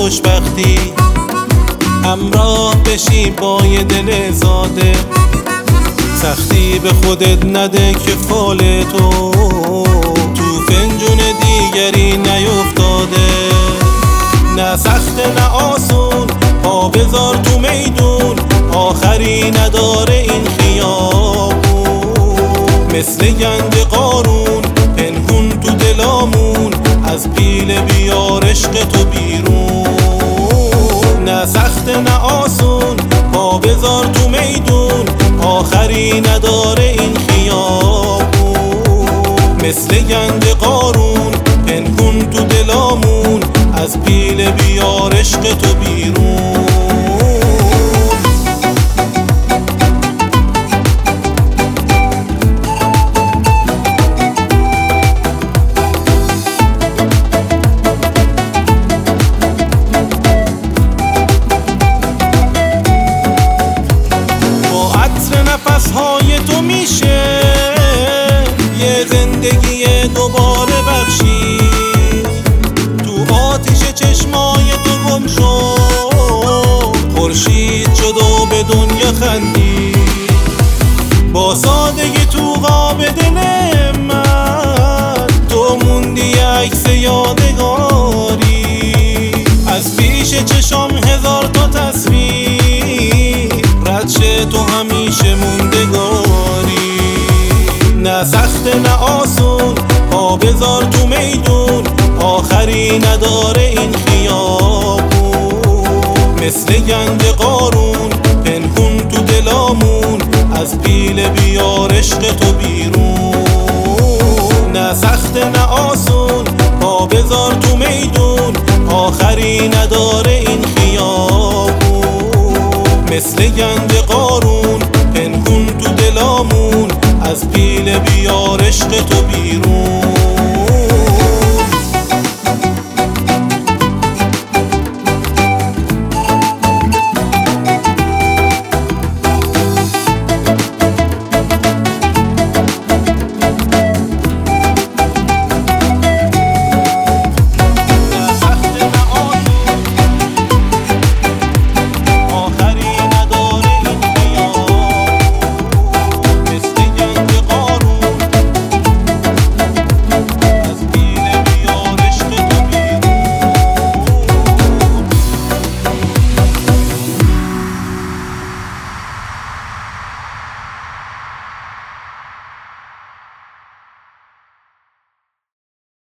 خوشبختی، همراه بشی با یه دل زاده. سختی به خودت نده که فال تو فنجون دیگری نیفتاده. نه سخت نه آسون، پا بذار تو میدون، آخری نداره این خیابون. مثل گنج قارون پنهون تو دلامون، از پیله بیار عشق تو بیرون. نه سخت نه آسون، پا بذار تو میدون، آخری نداره این خیابون. مثل گنج قارون پنهون تو دلامون، از پیله بیار عشق تو بیرون. نفس‌های تو میشه یه زندگی دوباره بخشی. تو آتش چشمای تو گم شد، خورشید شد و به دنیا خندی. با سادگی تو قاب دل من، تو موندی عکس یادگاری. از پیش چشم هزار تا تصویر، رد شه تو همیشه موندگاری. نه سخت نه آسون، پا بذار تو میدون، آخری نداره این خیابون. مثل گنج قارون پنهون تو دلامون، از پیله بیار عشق تو بیرون. نه سخت نه آسون، پا بذار تو میدون، آخری نداره این خیابون. مثل گنج قارون پنهون تو دلامون، از پیله بیار عشق تو بیرون.